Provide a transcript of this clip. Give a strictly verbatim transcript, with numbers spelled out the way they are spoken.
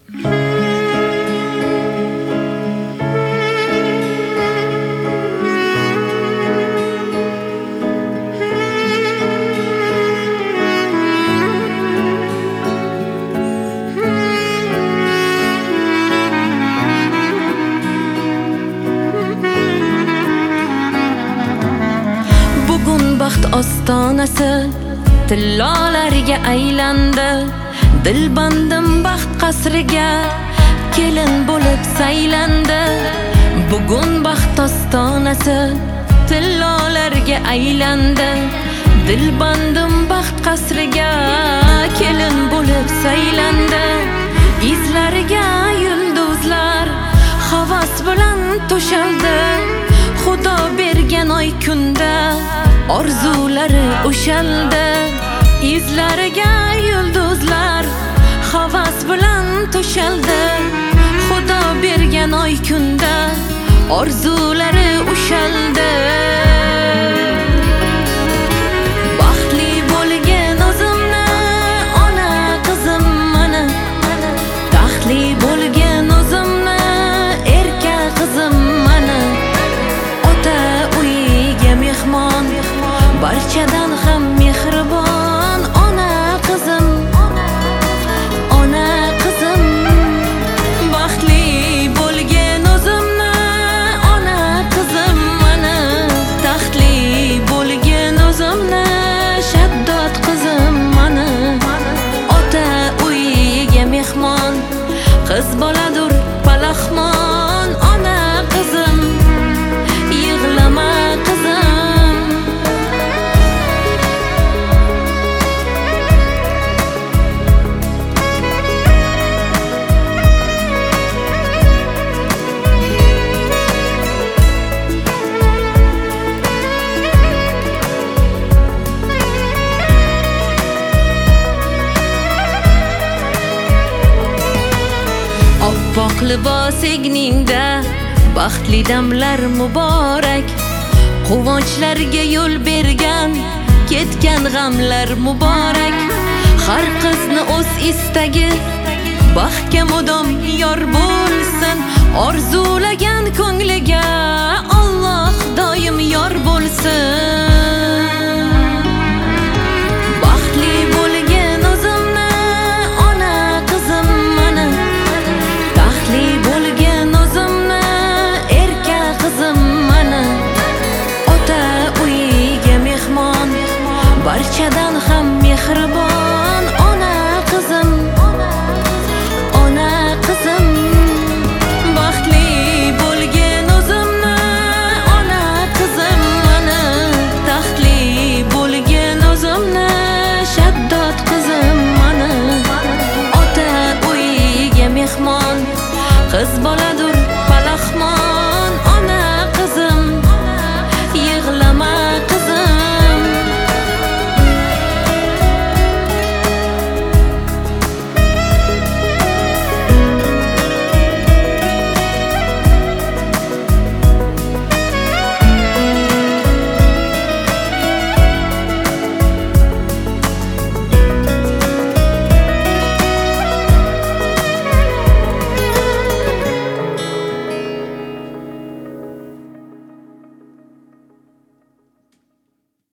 Baxt ostonasi tillolarga aylandi. Dilbandim baxt qasriga kelin bo'lib saylandi. Bugun baxt ostonasi tillolarga aylandi. Dilbandim baxt qasriga kelin bo'lib saylandi. Izlariga yulduzlar havas bilan to'shaldi. Xudo bergan oy kunda orzulari ushaldi. Izlariga yulduzlar havas bilan to'shaldi. Xudo bergan oy kunda orzulari ushaldi. Baxtli bo'lgan o'zimni ona qizim mana, taxtli bo'lgan o'zimni erka qizim mana. Ota uyiga mehmon, barchadan ham mehribon ona qizim, ona qizim. Baxtli bo'lgan o'zimni ona qizim mana, taxtli bo'lgan o'zimni shaddod qizim mana. Ota uyiga mehmon, qiz boladur palaxmon ona qizim, yig'lama qizim. Oppoq libos egningda baxtli damlar muborak. Quvonchlarga yo'l bergan ketgan g'amlar muborak. Har qizni o'z istagi baxtga mudom yor bo'lsin. Orzulagan ko'ngliga Alloh doim yor bo'lsin.